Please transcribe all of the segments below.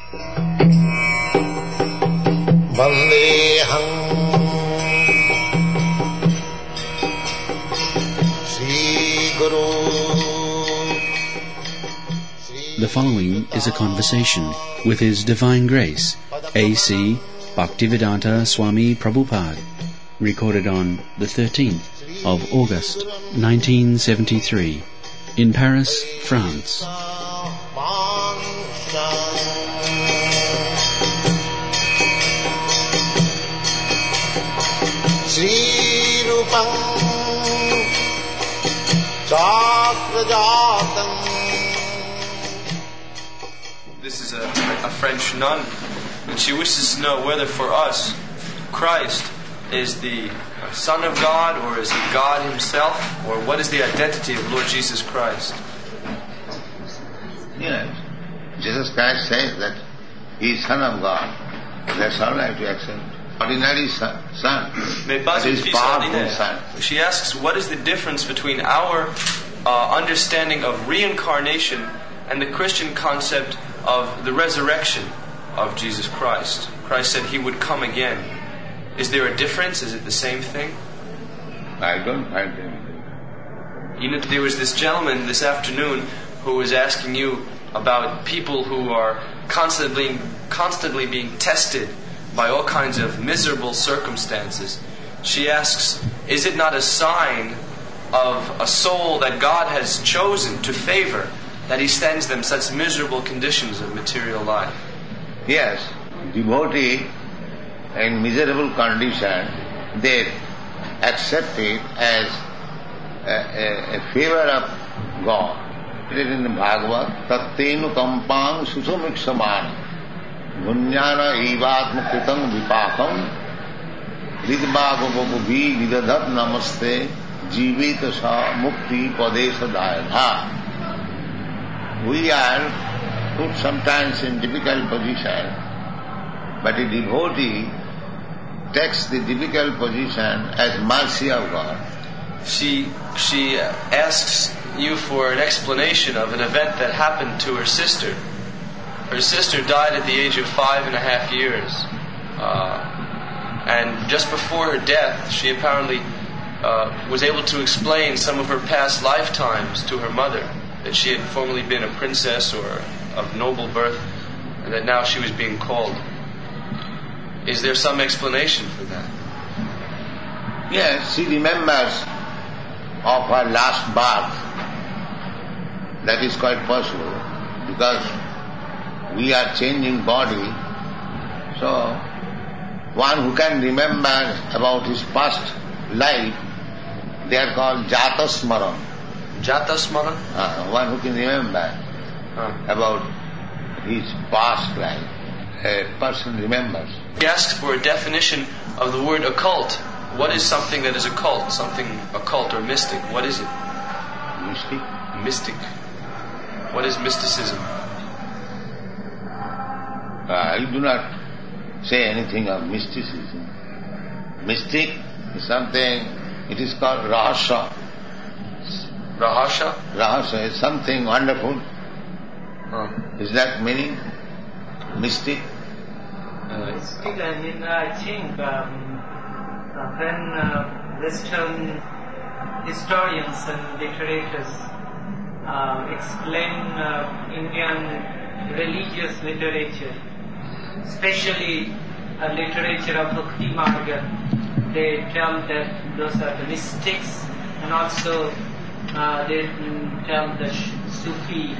Vandeham Sri Guru. The following is a conversation with His Divine Grace, A.C. Bhaktivedanta Swami Prabhupada, recorded on the 13th of August 1973 in Paris, France. Sri Rupam Chakrajatam. This is a French nun, and she wishes to know whether for us Christ is the Son of God, or is He God Himself, or what is the identity of Lord Jesus Christ? Yes. Jesus Christ says that He is Son of God. That's all right to accept. Ordinary Son. That is powerful Son. She asks, what is the difference between our understanding of reincarnation and the Christian concept of the resurrection of Jesus Christ? Christ said He would come again. Is there a difference? Is it the same thing? I don't find anything. You know, there was this gentleman this afternoon who was asking you about people who are constantly being tested by all kinds of miserable circumstances. She asks, is it not a sign of a soul that God has chosen to favor, that He sends them such miserable conditions of material life? Yes, devotee in miserable condition, they accept it as a favor of God. It is in the Bhagavad, Tattenu kampang susumiksaman Gunyana evatma kritang vipakam Vidbhagavabhi vidadat namaste jivita sa mukti padesa dayadha. We are put sometimes in difficult position, but a devotee takes the difficult position as mercy of God. She asks you for an explanation of an event that happened to her sister. Her sister died at the age of 5.5 years. And just before her death, she apparently was able to explain some of her past lifetimes to her mother, that she had formerly been a princess or of noble birth, and that now she was being called. Is there some explanation for that? Yes, she remembers of her last birth. That is quite possible, because we are changing body. So, one who can remember about his past life, they are called Jatasmaran. Jatasmaran? One who can remember about his past life. A person remembers. He asks for a definition of the word occult. What is something that is occult? Something occult or mystic? What is it? Mystic? Mystic. What is mysticism? I do not say anything of mysticism. Mystic is something, it is called Rahasya. Rahasya? Rahasya is something wonderful. Is that meaning? Mystic? Mystic, I think when Western historians and literators explain Indian religious literature, especially literature of Bhakti Marga, they tell that those are the mystics, and also they tell the Sufi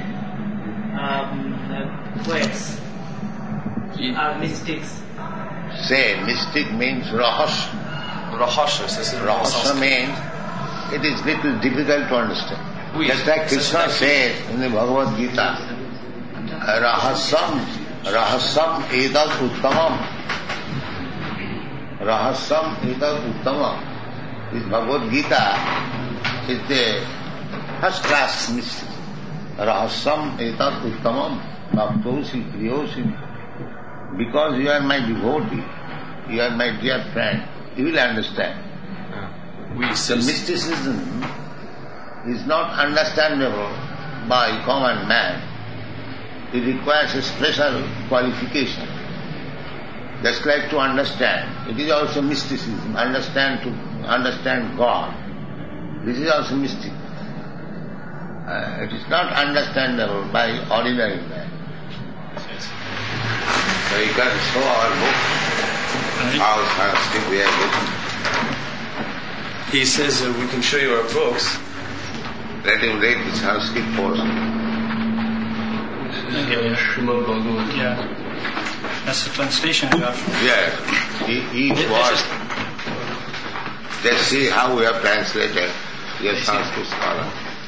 poets are mystics. Say, mystic means Rahasya. Rahasya means it is little difficult to understand. Just like Krishna says in the Bhagavad Gita, Rahasyam edad uttamam. Rahasyam edad uttamam. This Bhagavad Gita is the first class mystery. Rahasyam edad uttamam. Bhaktosi priyosi. Because you are my devotee, you are my dear friend, you will understand. The mysticism is not understandable by common man. it requires a special qualification. Just like to understand. It is also mysticism. Understand God. This is also mystic. It is not understandable by ordinary man. So you can show our book, how Sanskrit we are getting. He says we can show you our books. Let him read the Sanskrit portion. Yeah. That's the translation you have. Yes, each word. Just see how we have translated. Yes, Sanskrit scholar.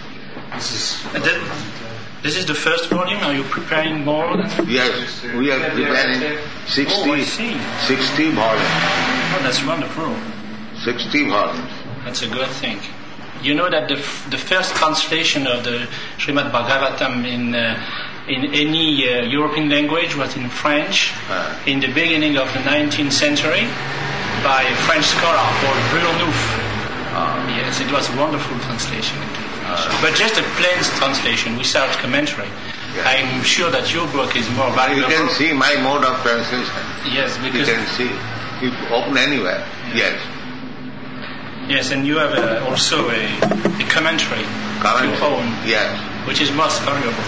This is the first volume. Are you preparing more? Yes, we are preparing 60 volumes. Oh, that's wonderful. 60 volumes. That's a good thing. You know that the first translation of the Srimad Bhagavatam in any European language was in French in the beginning of the 19th century by a French scholar called Bournouf. Yes, it was a wonderful translation. But just a plain translation without commentary. Yeah. I'm sure that your book is more valuable. You can see my mode of translation. Yes, because you can see. You open anywhere. Yes. Yes, and you have also a commentary. Your own. Yes. Which is most valuable.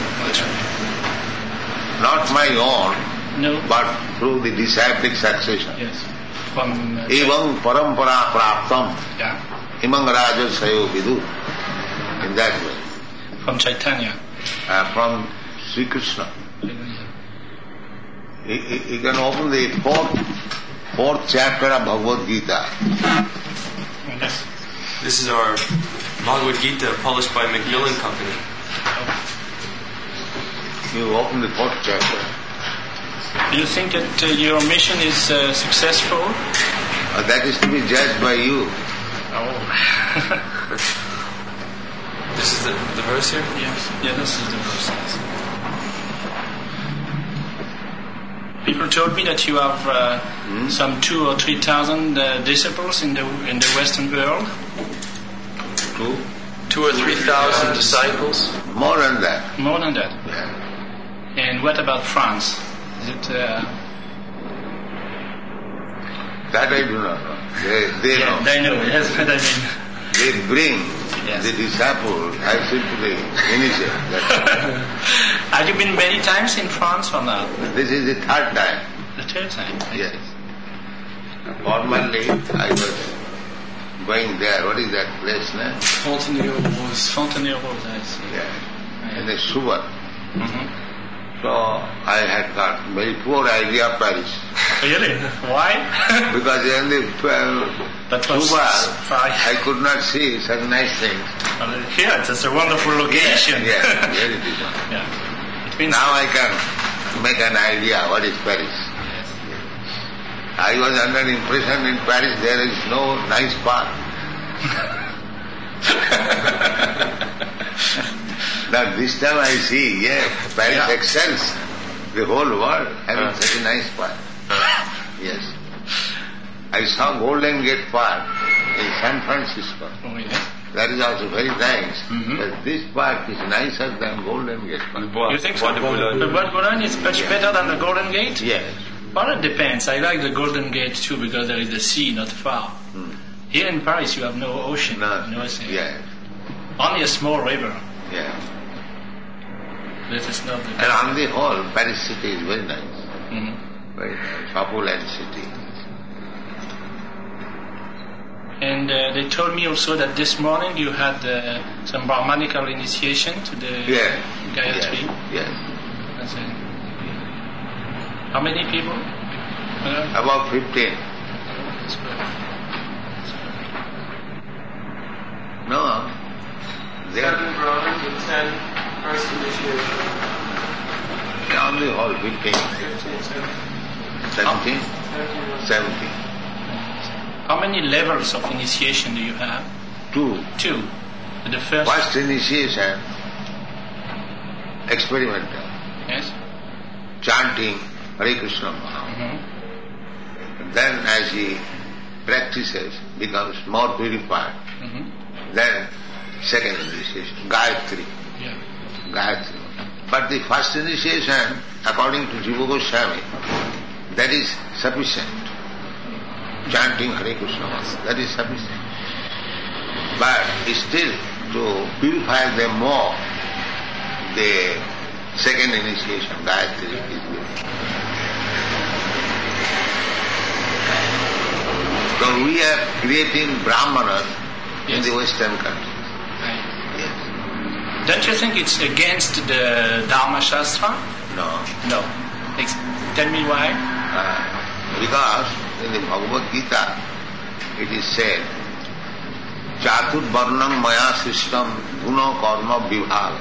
Not my own. No. But through the disciplic succession. Yes. From. Evang parampara praptam. Yeah. Imang raja sayo vidu. In that way. From Chaitanya. From Sri Krishna. You can open the fourth chapter of Bhagavad Gita. Yes. This is our Bhagavad Gita published by Macmillan Company. You open the fourth chapter. Do you think that your mission is successful? That is to be judged by you. Oh. This is the verse here? Yes. Yeah, this is the verse. People told me that you have some 2,000 or 3,000 disciples in the Western world. 2,000 or 3,000 disciples. More than that. More than that. Yeah. And what about France? Is it? That I do not know. They know. They know. Yes, what I mean. They bring yes. the disciple. I simply initiate. Have you been many times in France or not? This is the third time. The third time? Yes. Formerly, I was going there. What is that place now? Fontenay-aux-Roses. Fontenay-aux-Roses, I see. Yeah. In the Schubert. Mm-hmm. So I had got very poor idea of Paris. Really? Why? Because in the Schubert, I could not see such nice things. Here, it's a wonderful location. Yes, very different. Yeah. Now I can make an idea what is Paris. Yes. I was under the impression in Paris there is no nice park. Now this time I see, Paris excels the whole world having such a nice park. Yes. I saw Golden Gate Park in San Francisco. Oh, yeah. That is also very nice. Mm-hmm. But this park is nicer than Golden Gate Park. You think so? The Bois de Boulogne is much better than the Golden Gate? Yes. Well, it depends. I like the Golden Gate too because there is the sea not far. Here in Paris you have no ocean. No sea. Yes. Only a small river. Yeah. This is not the And on the whole, Paris city is very nice. Mm-hmm. Very nice. Opulent city. And they told me also that this morning you had some Brahmanical initiation to the Gayatri. Yes. That's it. How many people? About 15. That's good. No. They are 7 Brahmins and 10 first initiation. on the whole 15. 17? 17. How many levels of initiation do you have? 2. 2. The first. First initiation, experimental. Yes. Chanting Hare Krishna Maha. Mm-hmm. Then as he practices, becomes more purified. Mm-hmm. Then second initiation, Gayatri. Yeah. Gayatri. But the first initiation, according to Jiva Goswami, that is sufficient. Chanting Hare Krishna, that is sufficient. But still, to purify them more, the second initiation, Gayatri, is good. So we are creating Brahmanas in the Western countries. Yes. Don't you think it's against the Dharma Shastra? No. No. Tell me why. Because in the Bhagavad Gita it is said, Chatur Varnam Maya Sistam Guna Karma Vibhaga.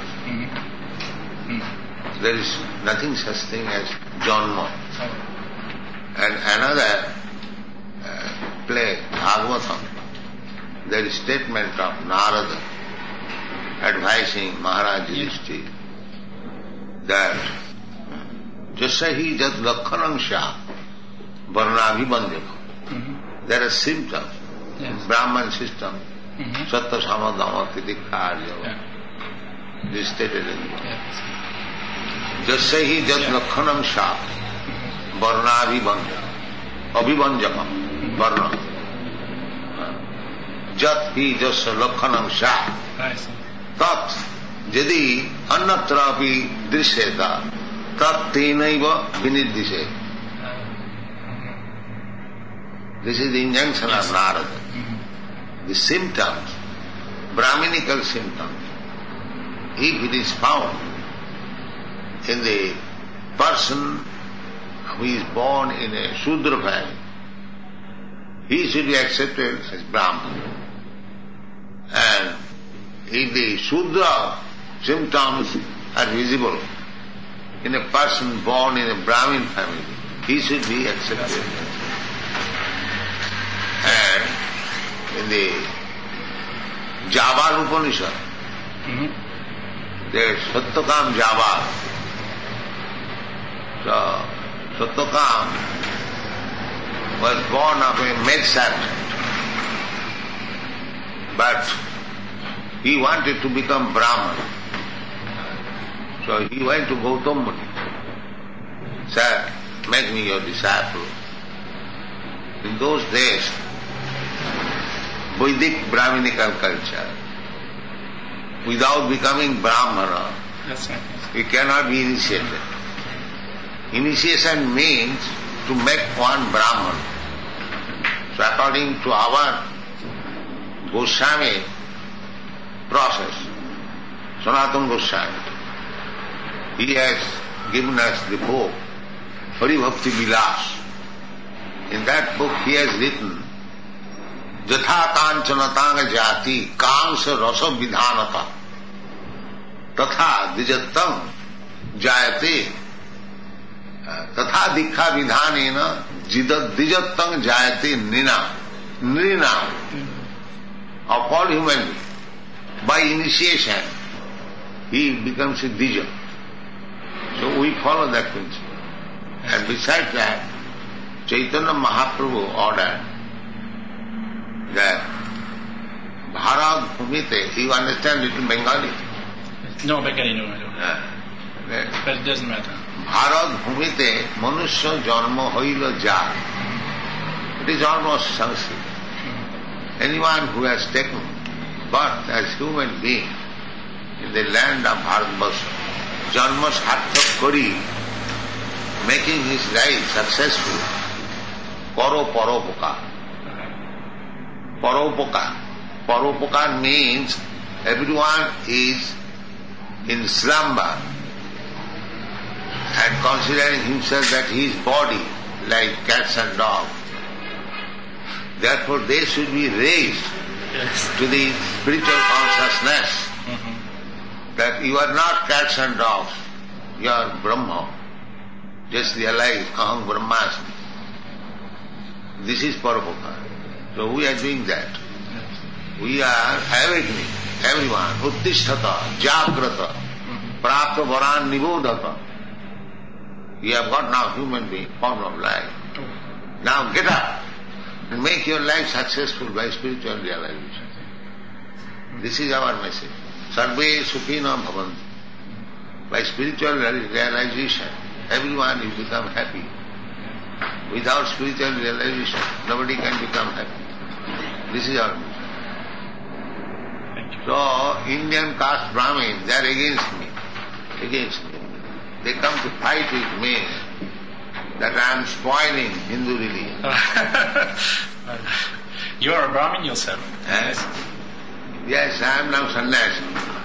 There is nothing such thing as Janma. And another play, Bhagavatam, there is statement of Narada advising Maharaj Yudhishthira that Jasahi Jad Lakhanam Shah Varnabhibandham. There are symptoms. Yes. Brahman system, Sattva Samadhama Titikha Arjava. This is stated in the Jasahi Jad Lakhanam Shah Varnabhibandham. Abhibanjakam Varna. Jat hi Jasa Lakhanam Shah. Tat Jadi Annatrapi Drishyeta Tat Tenaiva Vinidishe. This is the injunction of Narada. The symptoms, Brahminical symptoms, if it is found in the person who is born in a Shudra family, he should be accepted as Brahman. And if the Shudra symptoms are visible in a person born in a Brahmin family, he should be accepted. And in the Java Upanishad, there is Sattakam Java. So, Sattakam was born of a maid servant, but he wanted to become Brahman. So he went to Gautam Muni. Sir, make me your disciple. In those days, Vedic Brahminical culture, without becoming Brahmana, we cannot be initiated. Initiation means to make one Brahman. So according to our Goswami process, Sanatana Goswami, he has given us the book Hari Bhakti Vilas. In that book he has written Jatha Kanchanatanga Jati Kamsa Rasa Vidhanata Tatha Dijattam Jayate Tatha Dikha Vidhanena Dijattam Jayate Nrina of all human beings. By initiation he becomes a Dija. So we follow that principle. And besides that, Chaitanya Mahaprabhu ordered that Bharat Bhumite, you understand little Bengali? No, Bengali, no. But it doesn't matter. Bharat Bhumite Manusya Janma Hoila Ja. It is almost Sanskrit. Anyone who has taken birth as human being in the land of Bharatvarsha, Janma Sarthak Kari, making his life successful, Paropoka. Paropoka means everyone is in slumber and considering himself that his body like cats and dogs. Therefore they should be raised to the spiritual consciousness that you are not cats and dogs, you are Brahma. Just realize, Aham Brahmasmi. This is Paropoka. So we are doing that. We are awakening everyone. Uttisthata, Jagrata, Prapta Varan Nibodhata. You have got now human being, form of life. Now get up and make your life successful by spiritual realization. This is our message. Sarve Sukhina Bhavantu. by spiritual realization, everyone will become happy. Without spiritual realization, nobody can become happy. This is our mission. So, Indian caste Brahmins, they are against me. They come to fight with me that I am spoiling Hindu religion. You are a Brahmin yourself? Yes, I am now sannyasi.